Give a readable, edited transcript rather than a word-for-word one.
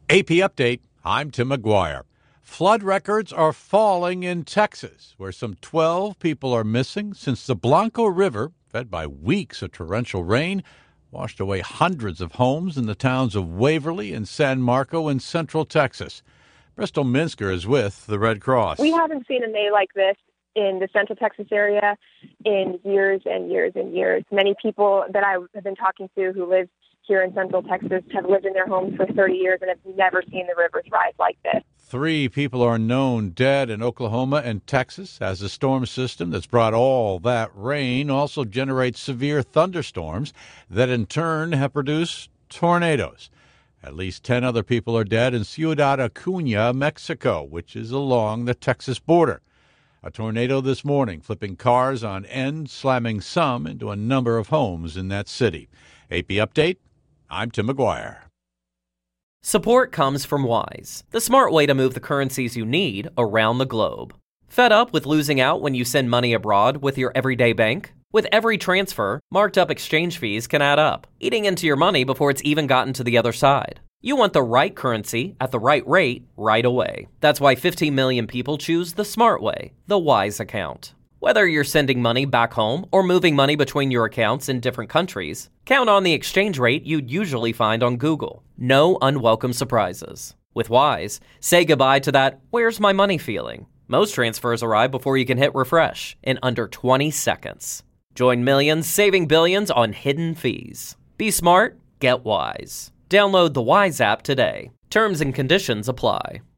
AP Update, I'm Tim McGuire. Flood records are falling in Texas, where some 12 people are missing since the Blanco River, fed by weeks of torrential rain, washed away hundreds of homes in the towns of Waverly and San Marco in central Texas. Bristol Minsker is with the Red Cross. We haven't seen a May like this in the central Texas area in years and years and years. Many people that I have been talking to who live here in central Texas have lived in their homes for 30 years and have never seen the rivers rise like this. 3 people are known dead in Oklahoma and Texas as the storm system that's brought all that rain also generates severe thunderstorms that in turn have produced tornadoes. At least 10 other people are dead in Ciudad Acuña, Mexico, which is along the Texas border. A tornado this morning flipping cars on end, slamming some into a number of homes in that city. AP Update, I'm Tim McGuire. Support comes from Wise, the smart way to move the currencies you need around the globe. Fed up with losing out when you send money abroad with your everyday bank? With every transfer, marked up exchange fees can add up, eating into your money before it's even gotten to the other side. You want the right currency at the right rate right away. That's why 15 million people choose the smart way, the Wise account. Whether you're sending money back home or moving money between your accounts in different countries, count on the exchange rate you'd usually find on Google. No unwelcome surprises. With Wise, say goodbye to that "where's my money" feeling. Most transfers arrive before you can hit refresh in under 20 seconds. Join millions saving billions on hidden fees. Be smart, get Wise. Download the Wise app today. Terms and conditions apply.